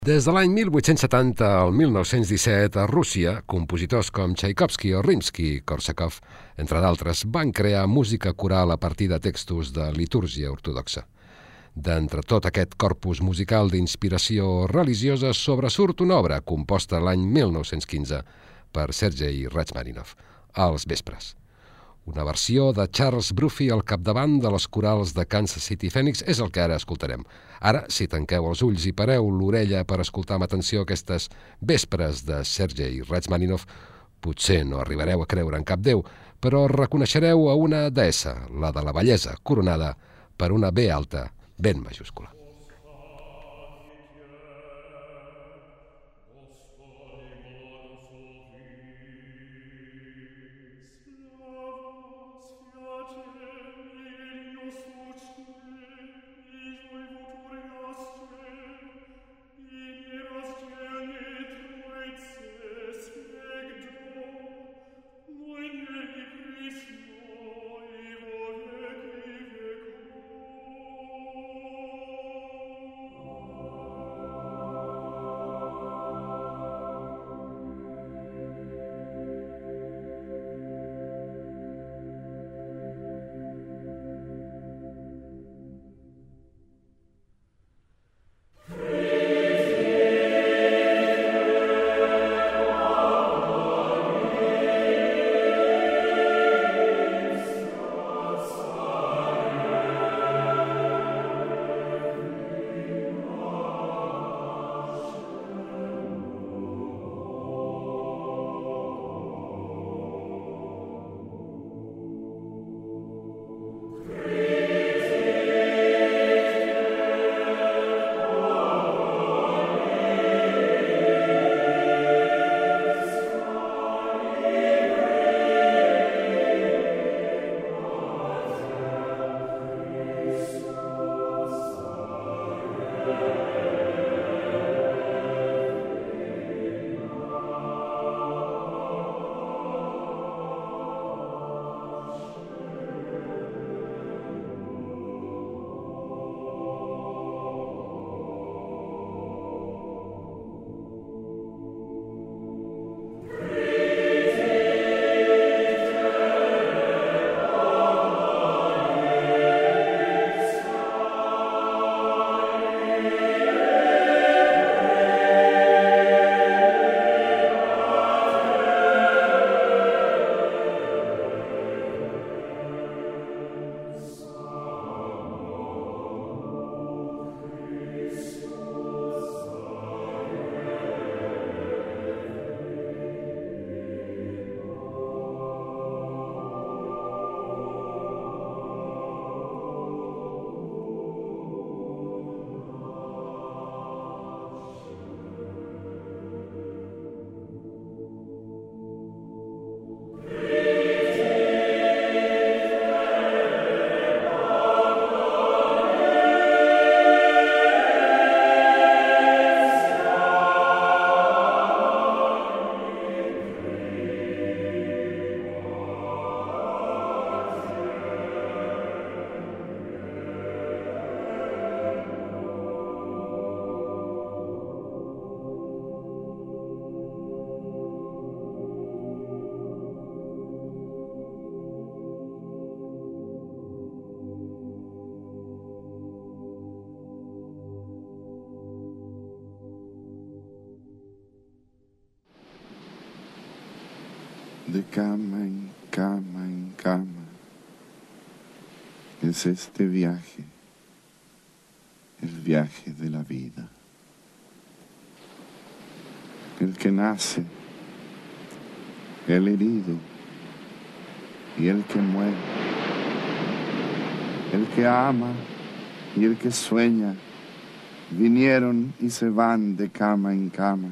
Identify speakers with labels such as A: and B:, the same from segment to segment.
A: Des de l'any 1870 al 1917, a Rússia, compositors com Tchaikovsky o Rimsky-Korsakov, entre d'altres, van crear música coral a partir de textos de litúrgia ortodoxa. D'entre tot aquest corpus musical d'inspiració religiosa sobresurt una obra composta l'any 1915 per Sergei Rachmaninov, Els Vespres. Una versió de Charles Brophy al capdavant de les corals de Kansas City Phoenix és el que ara escoltarem. Ara, si tanqueu els ulls i pareu l'orella per escoltar amb atenció aquestes vespres de Sergei Rachmaninov, potser no arribareu a creure en cap déu, però reconeixereu a una deessa, la de la bellesa, coronada per una B alta ben majúscula.
B: De cama en cama en cama, es este viaje, el viaje de la vida. El que nace, el herido y el que muere, el que ama y el que sueña, vinieron y se van de cama en cama.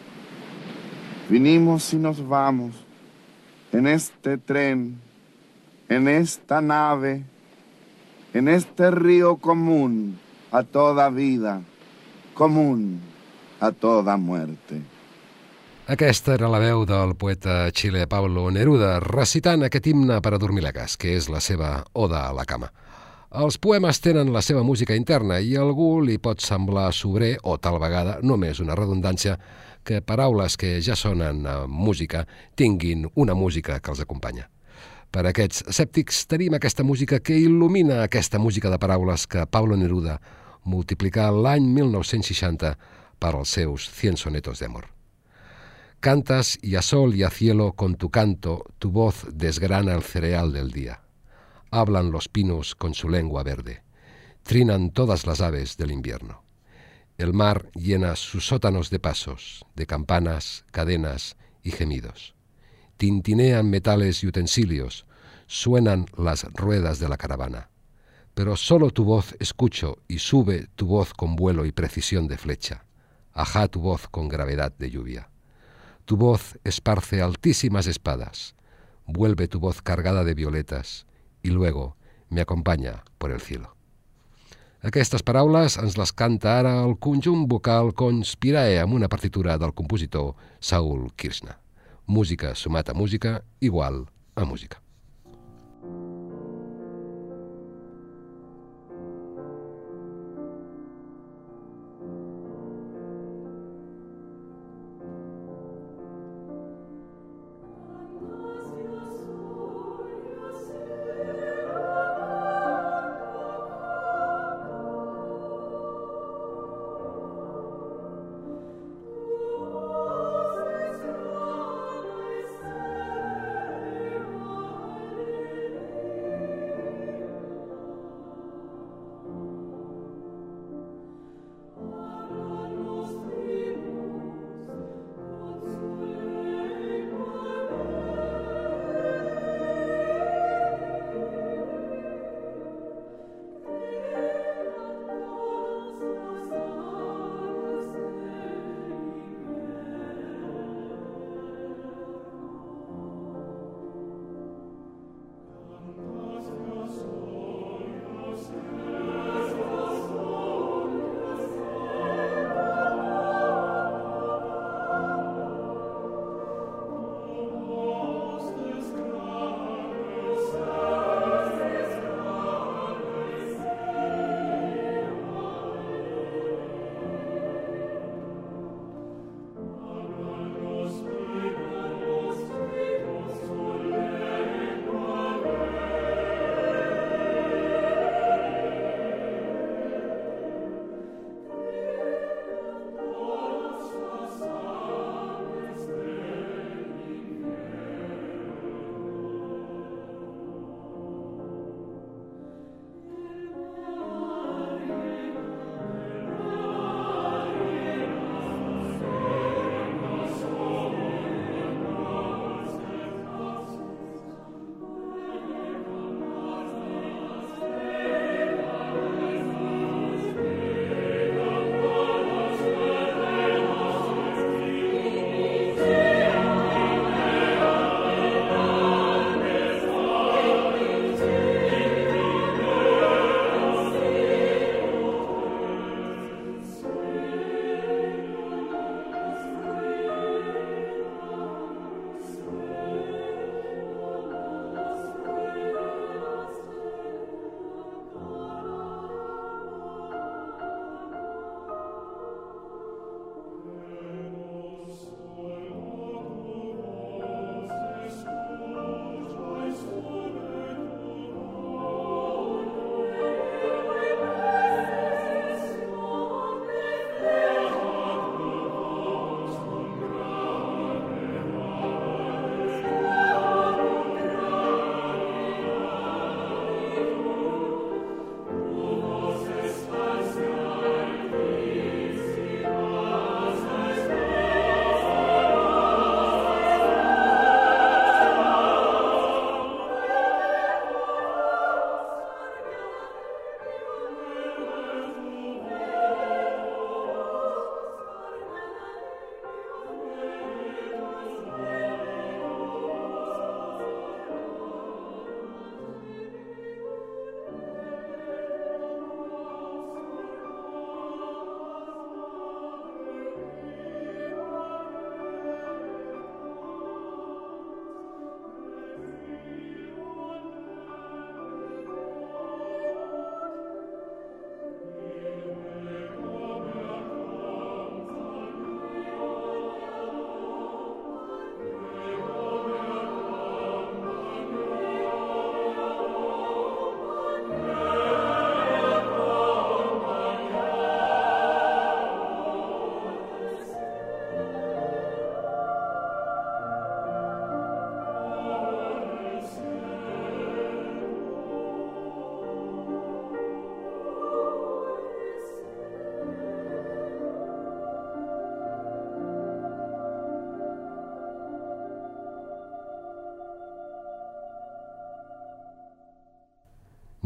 B: Vinimos y nos vamos en este tren, en esta nave, en este río común a toda vida, común a toda muerte.
A: Aquesta era la veu del poeta xilè Pablo Neruda recitant aquest himne per a dormilegues, que és la seva oda a la cama. Els poemes tenen la seva música interna i a algú li pot semblar sobrer, o tal vegada només una redundància, que paraules que ja sonen a música tinguin una música que els acompanya. Per a aquests escèptics tenim aquesta música que il·lumina aquesta música de paraules que Pablo Neruda multiplicà l'any 1960 per als seus 100 sonetos de amor. Cantas y a sol y a cielo con tu canto, tu voz desgrana el cereal del día. Hablan los pinos con su lengua verde. Trinan todas las aves del invierno. El mar llena sus sótanos de pasos, de campanas, cadenas y gemidos. Tintinean metales y utensilios, suenan las ruedas de la caravana. Pero solo tu voz escucho y sube tu voz con vuelo y precisión de flecha. Ajá tu voz con gravedad de lluvia. Tu voz esparce altísimas espadas. Vuelve tu voz cargada de violetas i luego me acompanya por el cielo. Aquestes paraules ens les canta ara el conjunt vocal Conspirae amb una partitura del compositor Saul Kirshner. Música sumat a música igual a música.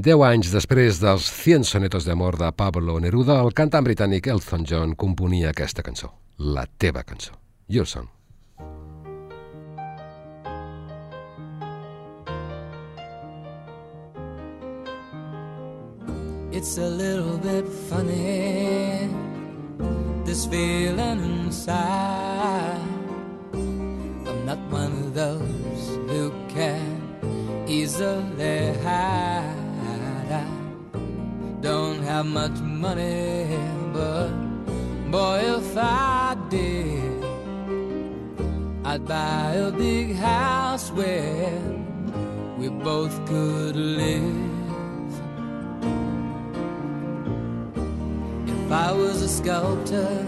A: 10 anys després dels 100 sonetos d'amor de Pablo Neruda, el cantant britànic Elton John componia aquesta cançó, la teva cançó, Your Song.
C: It's a little bit funny, this feeling inside. I'm not one of those who can easily hide. I don't have much money, but boy, if I did, I'd buy a big house where we both could live. If I was a sculptor,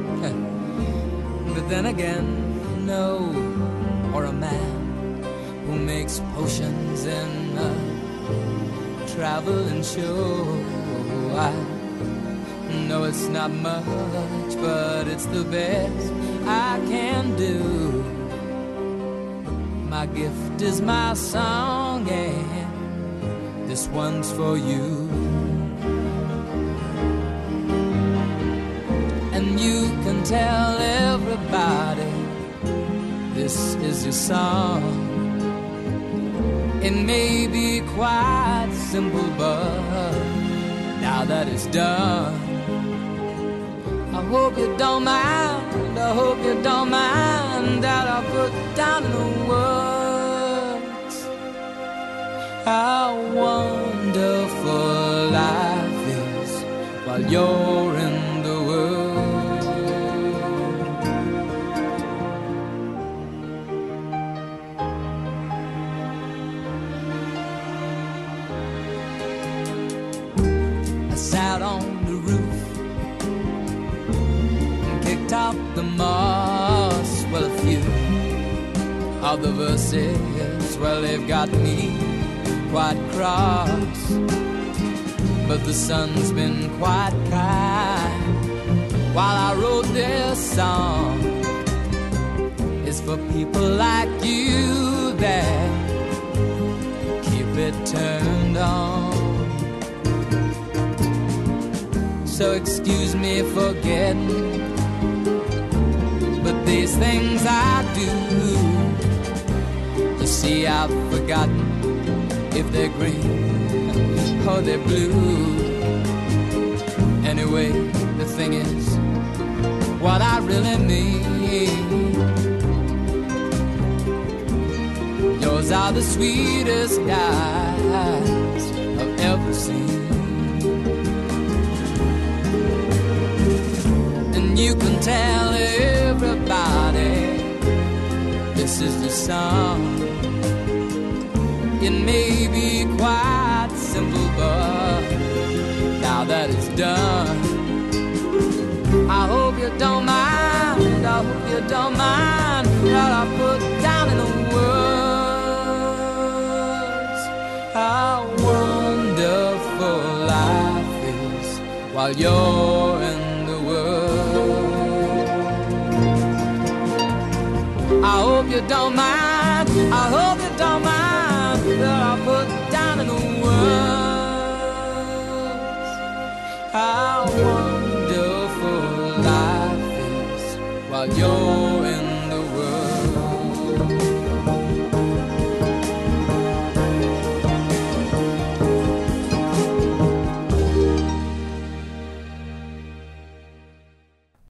C: but then again, no, or a man who makes potions in a traveling show. I know it's not much, but it's the best I can do. My gift is my song, and this one's for you. And you can tell everybody this is your song. It may be quite simple, but now that it's done, I hope you don't mind, I hope you don't mind that I put down in the words how wonderful life is while you're in the world. Sat on the roof and kicked out the moss. Well, a few of the verses, well, they've got me quite cross, but the sun's been quite kind while I wrote this song. It's for people like you that keep it turned on. So excuse me for getting, but these things I do, you see I've forgotten if they're green or they're blue. Anyway, the thing is, what I really mean, yours are the sweetest eyes I've ever seen. You can tell everybody this is the song. It may be quite simple, but now that it's done, I hope you don't mind, I hope you don't mind that I put down in the words how wonderful life is while you're in the world. I hope you don't mind, I hope you don't mind that I put down in the words how wonderful life is while you're